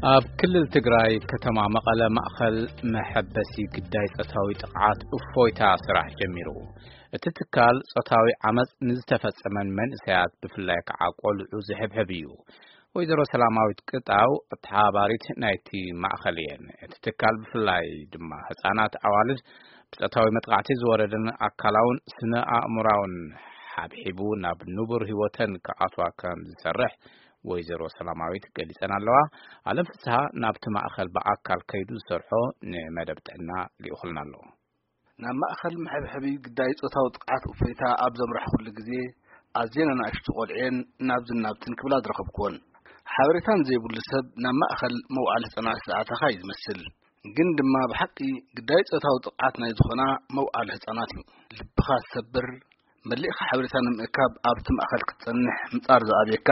ኣብ ክልል ትግራይ ከተማ መቐለ ማእኸል መሐበሲ ግዳይ ጾታዊ ጥቃት እፎይታ ስራሕ ጀሚሩ እቲ ትካል ጾታዊ ዓመጽ ንዝተፈጸመን መንእሰያት ብፍላይ ከዓ ቆልዑ ዝሕብሕብ እዩ ወይዘሮ ሰላማዊት ቅጣው ተሓባሪት ናይቲ ማእኸል እየን እቲ ትካል ብፍላይ ድማ ህፃናት ኣዋልድ ብጾታዊ መጥቃዕቲ ዝወረደን ኣካላውን ስነ ኣእምሮውን ሓብሒቡ ናብ ንቡር ህይወተን ከኣትዋ ከም ዝሰርሕ ወይዘሮ ሰላማዊት ገሊጸን ኣለዋ ዓለም ፍስሐ ናብቲ ማእኸል በኣካል ከይዱ ዝሰርሖ ንመደብጥዕና ሊኡኽልና ኣሎ ናብ ማእኸል መሕብሕቢ ግዳይ ጾታዊ ጥቃት እፎይታ ኣብ ዘምራሕ ኩሉ ግዜ ኣዝየን ንኣሽቱ ቆልዕን ናብትን ክብላ ዝረኸብክዎን ሓበሬታን ዘይብሉ ሰብ ናብ ማእኸል መውዓል ህፃናት ዝኣተኻ እዩ ዝመስል ግን ድማ ብሓቂ ግዳይ ጾታዊ ጥቃት ናይ ዝኾና መውዓል ህፃናት እዩ ልብኻ ዝሰብር መሊእኻ ሓበሬታ ንምእካብ ኣብቲ ማእኸል ክትጸንሕ ምጻር ዝኣብየካ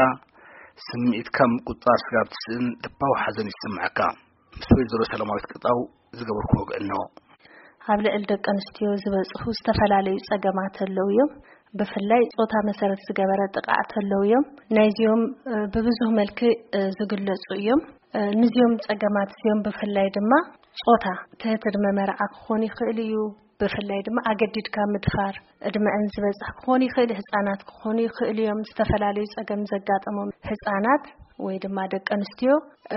ስምዒትካ ምቁጣር ስጋብ ትስእን ልባዊ ሓዘን ይስምዓካ ምስ ወይዘሮ ሰላማዊት ቅጣው ዝገበርክዎ ግዕኖ ኣብ ልዕሊ ደቂ ኣንስትዮ ዝበፅሑ ዝተፈላለዩ ፀገማት ኣለው እዮም ብፍላይ ጾታ መሰረት ዝገበረ ጥቃት ኣለው እዮም ናይዚኦም ብብዙሕ መልክዕ ዝግለጹ እዮም ንዚኦም ፀገማት እዚኦም ብፍላይ ድማ ጾታ ትህትድመ መርዓ ክኾን ይኽእል እዩ ብፍላይ ድማ ኣገዲድካ ምድፋር እድመን ዝበፅሕ ክኾን ይኽእል ህፃናት ክኾኑ ይኽእል እዮም ዝተፈላለዩ ፀገም ዘጋጠሞም ህፃናት ወይ ድማ ደቂ ኣንስትዮ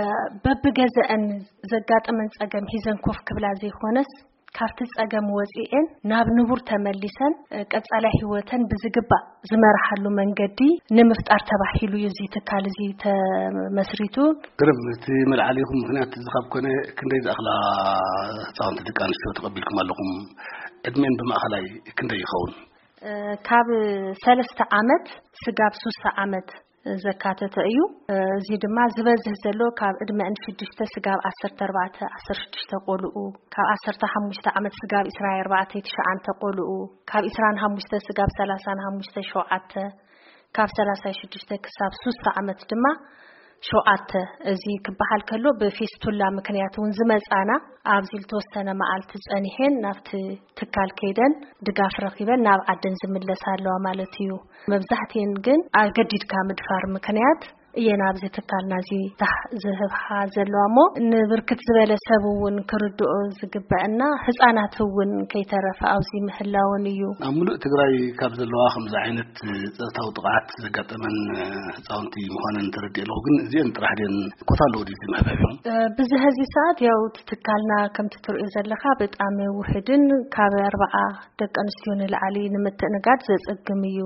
በብገዘአን ዘጋጠመን ፀገም ሂዘን ኮፍ ክብላ ዘይኾነስ ካብቲ ፀገም ወፂአን ናብ ንቡር ተመሊሰን ቀጻላይ ህይወተን ብዝግባእ ዝመርሓሉ መንገዲ ንምፍጣር ተባሂሉ እዚ ትካል እዚ ተመስሪቱ ግርም እቲ መልዓሊኹም ምክንያት ዝኻብ ኮነ ክንደይ ዝኣኽላ ህፃውንቲ ደቂ ኣንስትዮ ተቐቢልኩም ኣለኹም ዕድሜን ብማእኸላይ ክንደይ ይኸውን ካብ 3 ዓመት ስጋብ 3 ዓመት ዘካተተ እዩ እዚ ድማ ዝበዝህ ዘሎ ካብ ዕድመን 6 ስጋብ 14 16 ቆልዑ ካብ 15 ዓመት ስጋብ 24 9 ቆልዑ ካብ 25 ስጋብ 35 7 ካብ 36 ክሳብ 3 ዓመት ድማ 7 እዚ ክበሃል ከሎ በፌስቱላ ምክንያት እውን ዝመጻና ኣብዚ ልተወሰነ መዓልቲ ጸኒሐን ናብቲ ትካል ከይደን ድጋፍ ረኺበን ናብ ዓደን ዝምለሳለዋ ማለት እዩ መብዛሕትአን ግን ኣገዲድካ ምድፋር ምክንያት እየን ኣብዚ ትካልና እዚ ዝህብሓ ዘለዋሞ ንብርክት ዝበለ ሰብ እውን ክርድኦ ዝግበአና ህፃናት እውን ከይተረፈ ኣብዚ ምህላውን እዩ ኣብ ሙሉእ ትግራይ ካብ ዘለዋ ከምዚ ዓይነት ጾታዊ ጥቃት ዘጋጠመን ህፃውንቲ ምዃነን ተረዲእለኹ ግን እዚአን ጥራሕ ደን ኮታሎ ዲዚ መሕብሕቢዮም ብዝህዚ ሰዓት ያው ትካልና ከምቲ ትርእዮ ዘለኻ ብጣዕሚ ውሕድን ካብ 4 ደቂ ኣንስትዮ ንላዕሊ ንምትእንጋድ ዘጸግም እዩ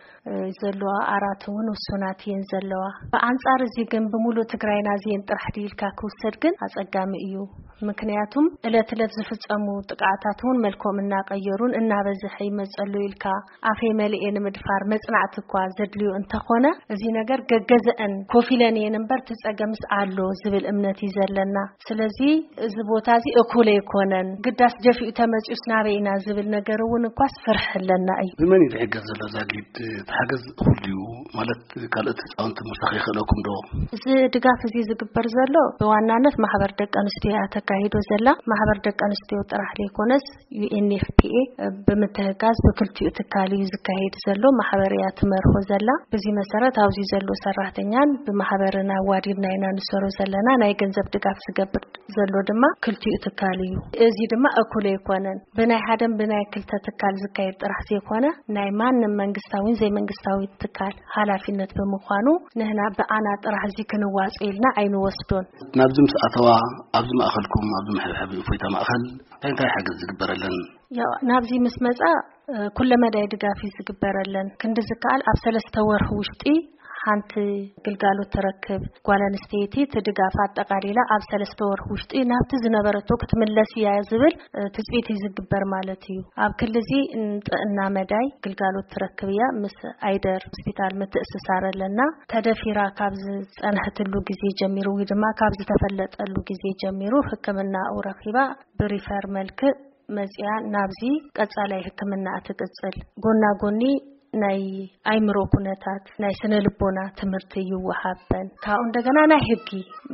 ዘለዋ ኣራት እውን ውሱናት እየን ዘለዋ በኣንጻር እዚ ግን ብሙሉእ ትግራይና እዚአን ጥራሕ ዲልካ ክውሰድ ግን ኣጸጋሚ እዩ ምክንያቱም ዕለት ዝፍጸሙ ጥቃታት እውን መልክኦም እናቀየሩን እናበዝሐ ይመጸሉ ኢልካ ኣፈይ መልእን ምድፋር መጽናዕቲ እኳ ዘድልዩ እንተኾነ እዚ ነገር ገገዘአን ኮፊለን እየን እምበር ትጸገምስ ኣሎ ዝብል እምነት ይዘለና ስለዚ እዚ ቦታ እዚ እኩል ኣይኮነን ግዳስ ጀፊኡ ተመጽኡስ ናበይና ዝብል ነገር እውን እኳ ስፍርሕለና እዩ ብመን ይሕገዝ ዘሎ ዛጊድ ሓገዝ ሁሉ ማለት ካልኦት ህፃውንቲ ምሳኺ ይኽእለኩም ዶ እዚ ድጋፍ እዚ ዝግበር ዘሎ ብዋናነት ማሕበር ደቂ ኣንስትዮ ተካሂዶ ዘላ ማሕበር ደቂ ኣንስትዮ ጥራሕ ዘይኮነስ UNFPA ብምትህጋዝ ብክልቲኡ ትካል እዩ ዝካሄድ ዘሎ ማሕበርያ ትመርሖ ዘላ በዚ መሰረት ኣብዚ ዘሎ ሰራሕተኛን ብማሕበርና ዋዲድና ኢና ንሰሮ ዘለና ናይ ገንዘብ ድጋፍ ዝገብር ዘሎ ድማ ክልቲኡ ትካል እዩ እዚ ድማ እኩል ኣይኮነን ብናይ ሓደን ብናይ ክልተ ትካል ዝካሄድ ጥራሕ ዘይኮነ ናይ ማንም መንግስታዊን ዘይመንግስታዊ ትካል ሓላፊነት ብምዃኑ ንህና ብኣና ጥራሕ እዚ ክንዋጽኢልና ኣይንወስዶን ናብዚ ምስኣተዋ ኣብዚ ማእኸልኩም ኣብዚ መሕብሕቢ እፎይታ ማእኸል እንታይ ሓገዝ ዝግበረለን ያው ናብዚ ምስ መጻ ኩለ መዳይ ድጋፍ ዝግበረለን ክንዲ ዝካል ኣብ 3 ወርሕ ውሽጢ ሓንቲ ግልጋሎት ተረክብ ጓላንስተይቲ ትድጋፍ ኣጠቃሊላ ኣብ 3 ወርሕ ውሽጢ ናብቲ ዝነበረቶ ክትምለስ እያ ዝብል ትጽቢት ዝግበር ማለት እዩ ኣብ ክልዚ ጥዕና መዳይ ግልጋሎት ተረክብ እያ ምስ ኣይደር ሆስፒታል ምትእስሳረለና ተደፊራ ካብ ዝጸንሕትሉ ግዜ ጀሚሩ ወይ ድማ ካብ ዝተፈለጠሉ ግዜ ጀሚሩ ሕክምና ረኺባ ብሪፈር መልክዕ መጽያ ናብዚ ቀጻላይ ሕክምና ትቅጽል ጎና ጎኒ ናይ ኣይምሮ ኩነታት ናይ ስነ ልቦና ትምህርቲ ይወሃበን ካብ እንደገና ናይ ሕጊ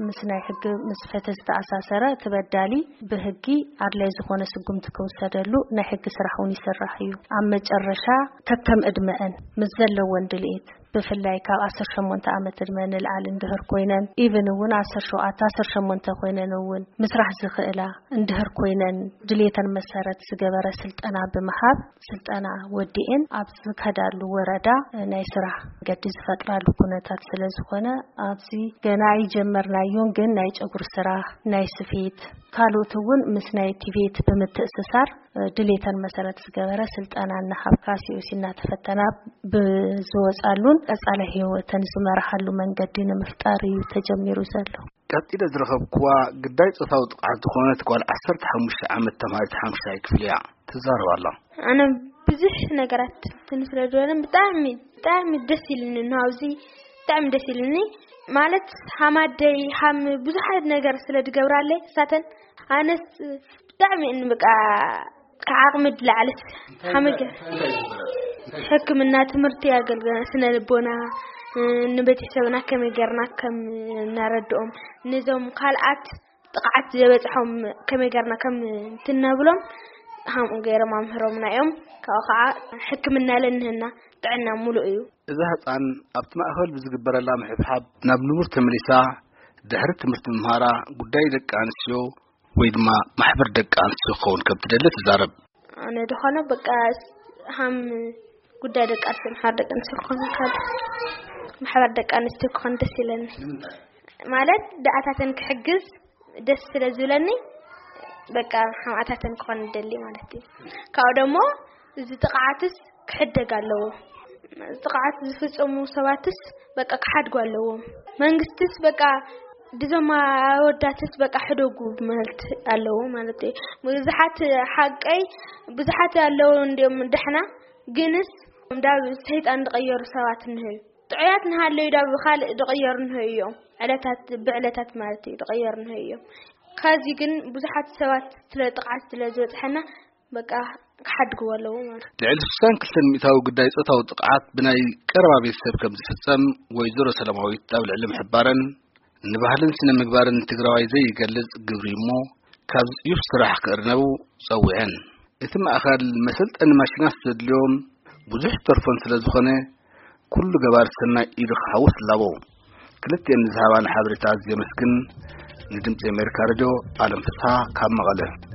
ምስ ፈተስ ተኣሳሰረ ተበዳሊ ብሕጊ ኣድላይ ዝኾነ ስጉምቲ ክውሰደሉ ናይ ሕጊ ስራሕ እውን ይስራሕ እዩ ኣብ መጨረሻ ተከም እድመአን ምስ ዘለዎ ወንድልኤት ብፍላይ ካብ 18 ዓመት ዕድመ ንላዕሊ እንድህር ኮይነን ኢቭን እውን 17 ኮይነን እውን ምስራሕ ዝኽእላ እንድህር ኮይነን ድሌተን መሰረት ዝገበረ ስልጠና ብምሃብ ስልጠና ወዲኤን ኣብ ዝከዳሉ ወረዳ ናይ ስራሕ ገዲ ዝፈጥራሉ ኩነታት ስለዝኾነ ኣብዚ ገና ይጀመርናዮን ግን ናይ ጨጉር ስራሕ ናይ ስፌት ካልኦት እውን ምስ ናይ ቲቪት ብምትእስሳር ድሌተን መሰረት ዝገበረ ስልጠና እናሃብካሲዮሲና ተፈተና ብዝወጻሉን ቀጻለ ህይወተን ዝመርሓሉ መንገዲ ንምፍጣር እዩ ተጀሚሩ ዘሎ ቀጥለ ዝረኸብኩዋ ግዳይ ጾታዊ ጥቃት ዝኾነት ጓል 15 ዓመት ተማሪት 5ይ ክፍሊ እያ ትዛረባላ ኣነ ብዙሕ ነገራት ትንስለዶን ብጣዕሚ ደስ ይልኒ ናውዚ ብጣዕሚ ደስ ይልኒ ማለት ሃማደይ ሃም ብዙሓት ነገር ስለድገብራለ ሳተን ኣነስ ብጣዕሚ እንበቃ ከዓቅምድ ላዕለት ሃመገ ሕክምና ትምህርቲ ያገልግል ስነ ልቦና ንቤተሰብና ከመገርና ከም ናረድኦም ነዞም ካልኣት ጥቃት ዘበጽሖም ከመገርና ከም ትነብሎም ሃም ገይረ ማምህሮምና እዮም ካዓ ሕክምና ለንህና ጥዕና ሙሉእ እዩ እዛ ህፃን ኣብቲ ማእኸል ብዝግበረላ ምሕብሓብ ናብ ንቡር ተመሊሳ ድሕሪ ትምህርቲ ምምሃራ ጉዳይ ደቂ ኣንስትዮ ወይ ድማ ማሕበር ደቂ ኣንስትዮ ክኸውን ከም ትደሊ ትዛረብ ኣነ ድኾነ በቃ ሃም ጉዳይ ደቂ ኣንስትዮ ማሕበር ደቂ ኣንስትዮ ክኸውን ካል ማሕበር ደቂ ኣንስትዮ ክኸውን ደስ ይለኒ ማለት ዳኣታተን ክሕግዝ ደስ ስለዝብለኒ በቃ ሃማታተን ክኸውን ደሊ ማለት እዩ ካው ደሞ እዚ ጥቃዓትስ ክሕደግ ኣለዎ ጥቃዓት ዝፍጽሙ ሰባትስ በቃ ክሓድጉ ኣለዎ መንግስትስ በቃ ድዘማ ወዳትስ በቃ ሕደጉ ማለት ኣለዎ ማለት እዩ ብዙሓት ሓቀይ ብዙሓት ኣለዎ እንዲም ድሕና ግንስ እንዳብ ሰይጣን ዝቀየሩ ሰባት እንህዩ ጥዕያት ንሃለዩ ዳብ ካልእ ዝቀየሩ እንህዩ ዕለታት ብዕለታት ማለት እዩ ዝቀየሩ እንህዩ ካዚ ግን ብዙሓት ሰባት ስለ ጥቃዓት ስለ ዝወጽሐና በቃ ክሓድጉ ኣለዎ ማለት ልዕሊ 62 ሚእታዊ ጉዳይ ጾታዊ ጥቃዓት ብናይ ቀረባ ቤተሰብ ከም ዝፍጸም ወይዘሮ ሰላማዊት ኣብ ልዕሊ ምሕባረን ንባህልን ስነ ምግባርን ትግራዋይ ዘይገልጽ ግብሪ እሞ ካብ ዩፍ ስራሕ ክእርነቡ ጸውዐን እቲ ማእኸል መሰልጠኒ ማሽናት ዘድልዮም ብዙሕ ተርፎን ስለዝኾነ ኩሉ ገባር ሰናይ ኢሉ ክሓውስ ኣለዎ ክልቲአን ዝሃባን ሓበሬታ ዘመስግን ንድምፂ ኣሜሪካ ሬድዮ ዓለም ፍስሓ ካብ መቐለ